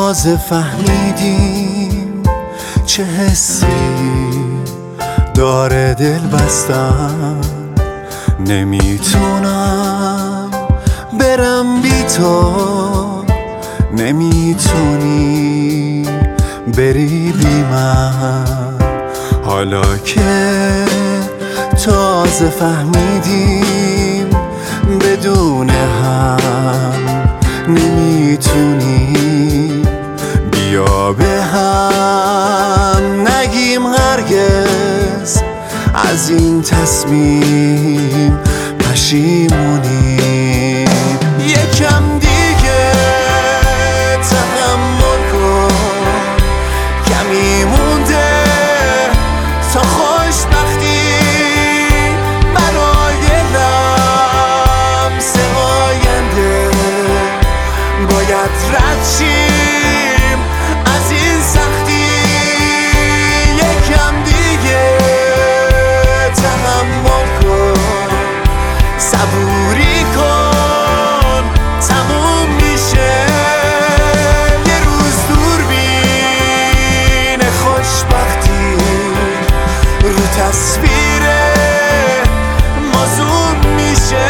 تازه فهمیدیم چه حسی داره دل بستن. نمیتونم برم بی تو، نمیتونی بری بی من. حالا که تازه فهمیدیم بدون هم نمیتونی، بیا به هم نگیم هرگز از این تصمیم پشیمونیم. یکم دیگه تحمل کن، کمی مونده تا خوشبختی برای لمس آینده. باید رد شیم از این سختی، یکم دیگه تحمل کن، صبوری کن، تموم میشه. یه روز دوربین خوشبختی رو تصویر ما زوم میشه.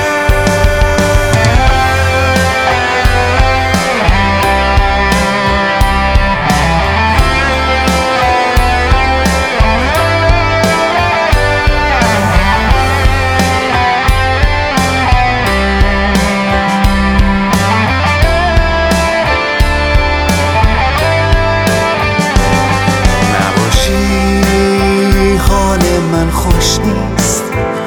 خوش نیست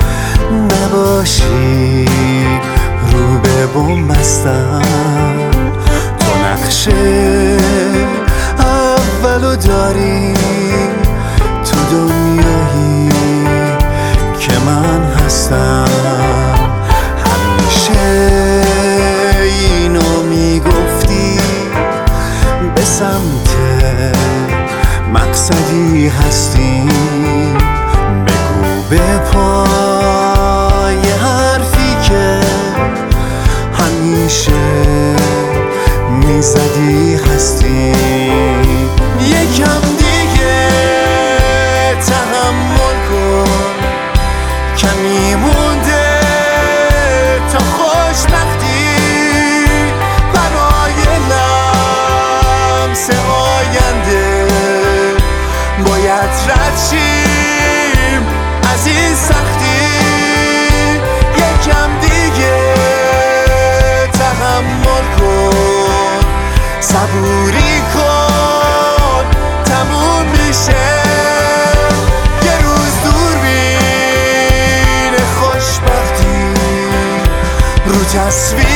نباشی رو به بوم بستم. تو نقشه اولو داری تو دنیایی که من هستم. همیشه اینو میگفتی به سمت مقصدی هستی. به پای حرفی که همیشه میزدی هستی. یکم دیگه تحمل کن، کمی مونده تا خوشبختی برای لمس آینده. باید رد شیم از این سختی، یکم دیگه تحمل کن، صبوری کن، تموم میشه. یه روز دوربین خوشبختی رو تصویر